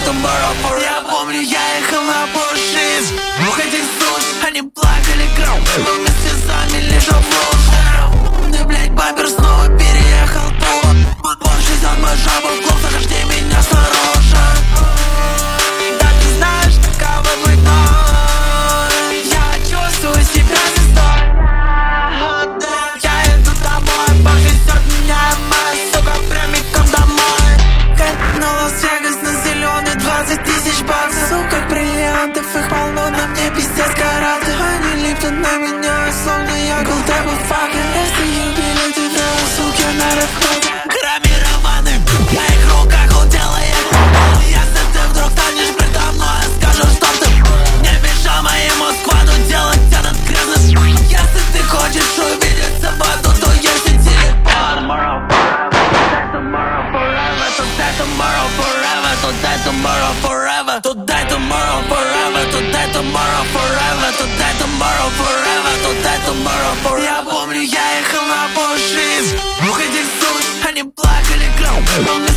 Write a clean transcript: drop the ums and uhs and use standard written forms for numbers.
tomorrow forever. Я помню, я ехал на Porsche, двух этих суш, они плакали кров, но вместе сами лежал в луже. Ты, блядь, бампер снова переехал тут. Позже взял мой жабу в клуб, захожди меня снаружи. Да ты знаешь, каково быть мной. Я чувствую себя звездой. Я иду домой, повезет меня моя сука прямиком домой. Катну Лас-Вегас на зеленый 20 тысяч баксов. Сука, бриллиантов, их полно, на мне пиздец караты. Они липнут на меня, словно я голдебл факер. Если любили тебя, суки, на рэп-ходе. Граммированы в моих руках, он делает. Если ты вдруг станешь предо мной, скажу, что ты не мешал моему складу делать этот грязный. Если ты хочешь увидеться в аду, то есть и телепорт. Tomorrow forever, tomorrow forever, today tomorrow forever, today tomorrow forever, today tomorrow forever, today tomorrow forever, today tomorrow forever. Я помню, я ехал на Porsche, двух этих суш, они плакали кров.